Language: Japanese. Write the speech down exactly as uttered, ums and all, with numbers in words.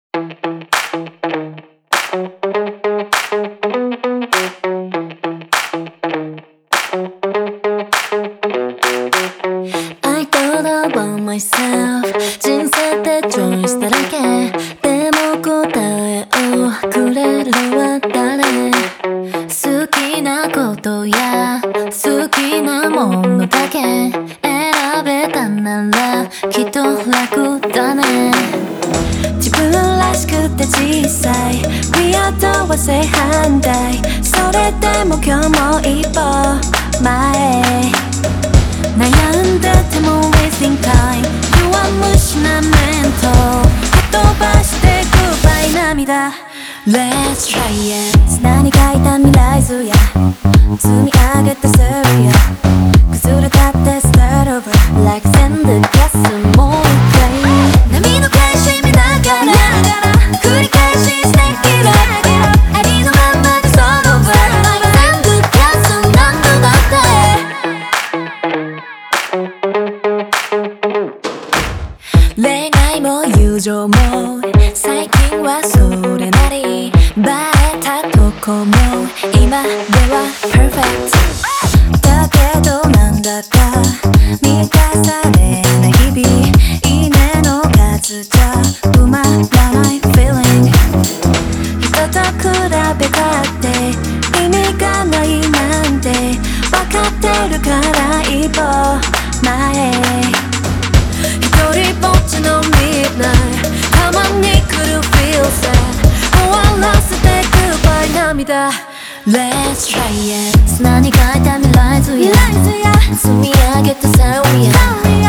I thought about myself 人生ってチョイスだらけでも答えをくれるのは誰好きなことや好きなものだけ選べたならきっと楽だね自分らしくて小さい Weird は正反対それでも今日も一歩前悩んでても wasting time 弱虫なメント吹っ飛ばして goodbye 涙 Let's try it 砂に書いた未来図や積み上げたストーリーや崩れたって start over Like send the gas もう一回波の返し見ながら繰り返し snake it up ありのままでその場 Like send the gas 何度だって恋愛も友情も最近はそれなり映えたとこも今では perfect だけどなんだか満たされない日々いいねの数じゃ埋まらない feeling 人と比べたって意味がないなんて分かってるから一歩前一人ぼっちの midnight たまに来る feel sad 終わらせて goodbye 涙 Let's try it 砂に書いた未来図や積み上げたセオリー